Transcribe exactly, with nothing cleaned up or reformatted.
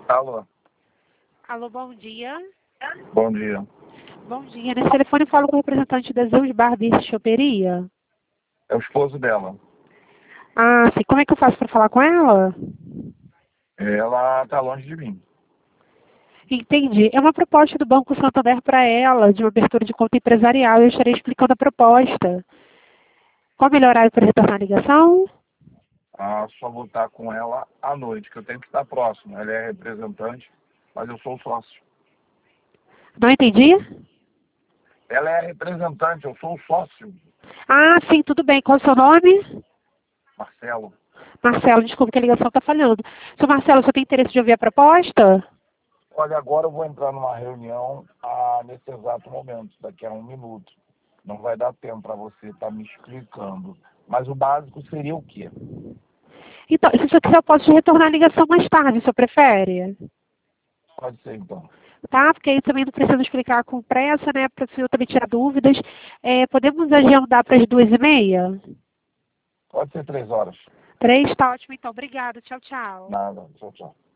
Alô, Alô, bom dia. bom dia. Bom dia. Nesse telefone eu falo com o representante da Zeus Barber Choperia. É o esposo dela. Ah, sim. Como é que eu faço para falar com ela? Ela tá longe de mim. Entendi. É uma proposta do Banco Santander para ela, de uma abertura de conta empresarial. Eu estarei explicando a proposta. Qual o melhor horário para retornar a ligação? Ah, só vou estar com ela à noite, que eu tenho que estar próximo. Ela é representante, mas eu sou sócio. Não entendi? Ela é representante, eu sou o sócio. Ah, sim, tudo bem. Qual é o seu nome? Marcelo. Marcelo, desculpa que a ligação está falhando. Seu Marcelo, você tem interesse de ouvir a proposta? Olha, agora eu vou entrar numa reunião ah, nesse exato momento, daqui a um minuto. Não vai dar tempo para você estar me explicando. Mas o básico seria o quê? Então, se você quiser, eu posso te retornar a ligação mais tarde, o senhor prefere? Pode ser então. Tá? Porque aí também não precisa explicar com pressa, né? Para o senhor também tirar dúvidas. É, podemos agendar para as duas e meia? Pode ser três horas. Três, tá ótimo, então. Obrigada. Tchau, tchau. Nada. Tchau, tchau.